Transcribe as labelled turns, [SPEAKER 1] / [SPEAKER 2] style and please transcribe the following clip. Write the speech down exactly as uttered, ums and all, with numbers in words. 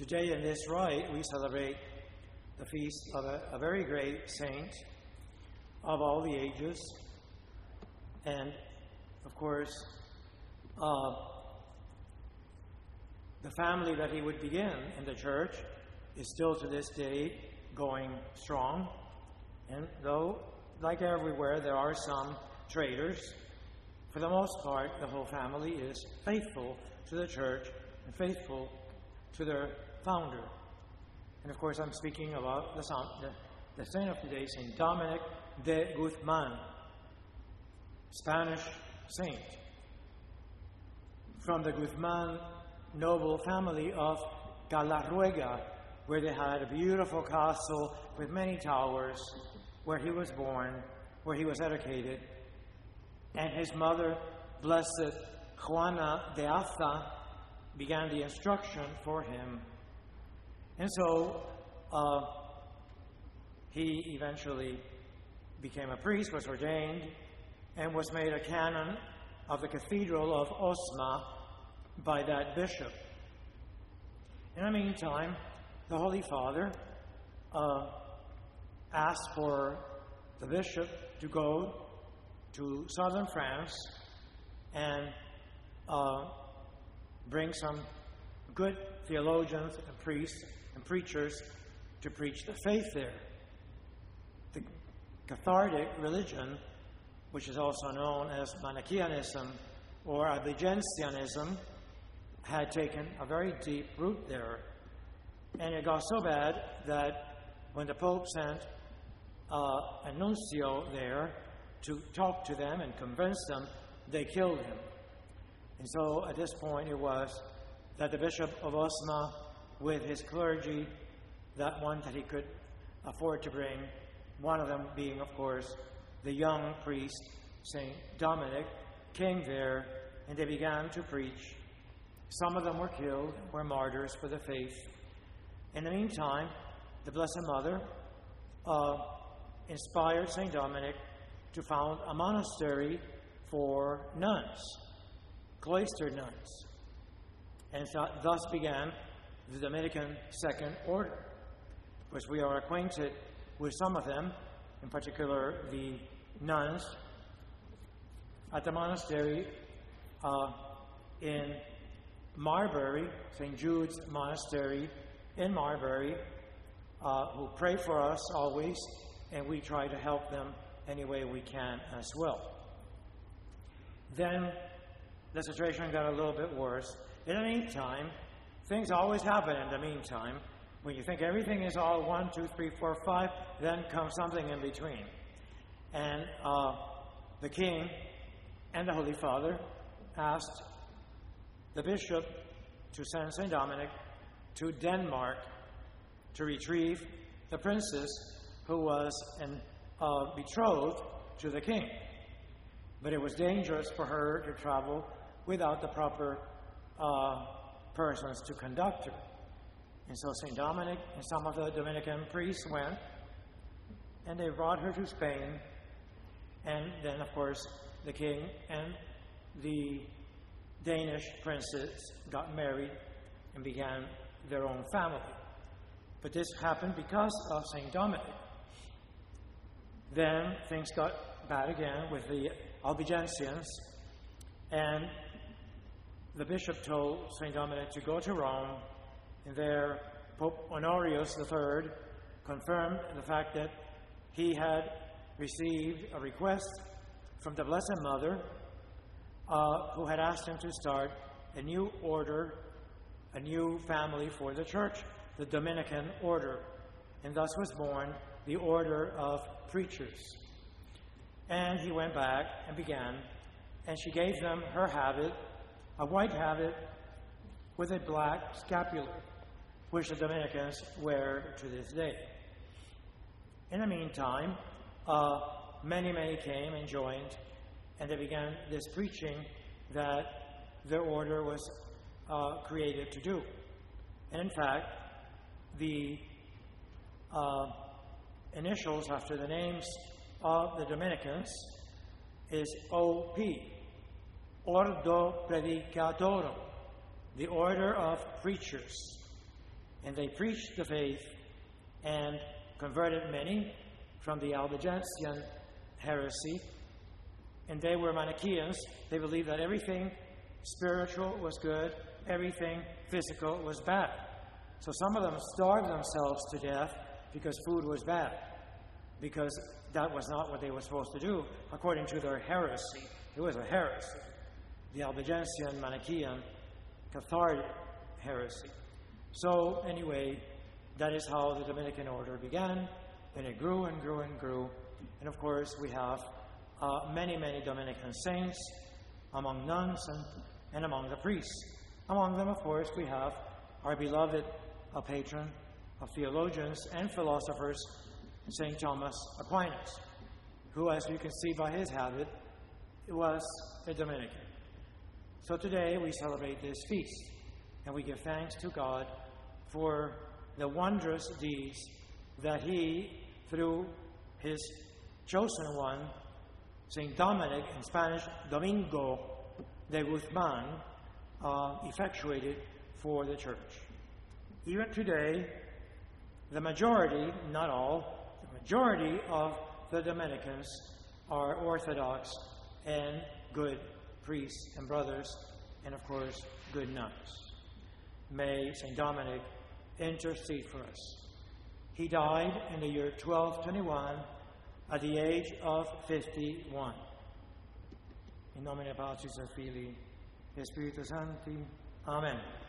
[SPEAKER 1] Today in this rite, we celebrate the feast of a, a very great saint of all the ages. And, of course, uh, the family that he would begin in the church is still to this day going strong. And though, like everywhere, there are some traitors, for the most part, the whole family is faithful to the church and faithful to their founder. And of course, I'm speaking about the, the, the saint of today, Saint Dominic de Guzman, Spanish saint, from the Guzman noble family of Galarruega, where they had a beautiful castle with many towers, where he was born, where he was educated. And his mother, Blessed Juana de Ata, began the instruction for him. And so uh, he eventually became a priest, was ordained, and was made a canon of the Cathedral of Osma by that bishop. In the meantime, the Holy Father uh, asked for the bishop to go to southern France and uh, bring some good theologians and priests and preachers to preach the faith there. The Cathartic religion, which is also known as Manichaeanism or Albigensianism, had taken a very deep root there. And it got so bad that when the Pope sent uh, a nuncio there to talk to them and convince them, they killed him. And so at this point it was that the Bishop of Osma, with his clergy, that one that he could afford to bring, one of them being, of course, the young priest, Saint Dominic, came there and they began to preach. Some of them were killed, were martyrs for the faith. In the meantime, the Blessed Mother uh, inspired Saint Dominic to found a monastery for nuns, cloistered nuns. And th- thus began the Dominican Second Order. Of course, we are acquainted with some of them, in particular the nuns at the monastery uh, in Marbury, Saint Jude's Monastery in Marbury, uh, who pray for us always, and we try to help them any way we can as well. Then the situation got a little bit worse. In the meantime, things always happen in the meantime. When you think everything is all one, two, three, four, five, then comes something in between. And uh, the king and the Holy Father asked the bishop to send Saint Dominic to Denmark to retrieve the princess who was in, uh, betrothed to the king. But it was dangerous for her to travel without the proper uh, persons to conduct her. And so Saint Dominic and some of the Dominican priests went, and they brought her to Spain. And then, of course, the king and the Danish princess got married and began their own family. But this happened because of Saint Dominic. Then things got bad again with the Albigensians, and the bishop told Saint Dominic to go to Rome, and there Pope Honorius the Third confirmed the fact that he had received a request from the Blessed Mother, uh, who had asked him to start a new order, a new family for the church, the Dominican order. And thus was born the order of preachers. And he went back and began, and she gave them her habit, a white habit with a black scapular, which the Dominicans wear to this day. In the meantime, uh, many, many came and joined, and they began this preaching that their order was uh, created to do. And in fact, the uh, initials after the names of the Dominicans is O P, Ordo Predicatorum, the order of preachers. And they preached the faith and converted many from the Albigensian heresy. And they were Manichaeans. They believed that everything spiritual was good, everything physical was bad. So some of them starved themselves to death because food was bad, because that was not what they were supposed to do according to their heresy. It was a heresy. The Albigensian, Manichaean, Catholic heresy. So anyway, that is how the Dominican order began, and it grew and grew and grew. And of course, we have uh, many, many Dominican saints among nuns and, and among the priests. Among them, of course, we have our beloved uh, patron of theologians and philosophers, Saint Thomas Aquinas, who, as you can see by his habit, was a Dominican. So today we celebrate this feast, and we give thanks to God for the wondrous deeds that he, through his chosen one, Saint Dominic, in Spanish, Domingo de Guzman, uh, effectuated for the Church. Even today, the majority, not all, the majority of the Dominicans are Orthodox and good priests and brothers, and of course, good nuns. May Saint Dominic intercede for us. He died in the year twelve twenty-one at the age of fifty-one. In nomine Patris et Filii et Spiritus Sancti. Amen.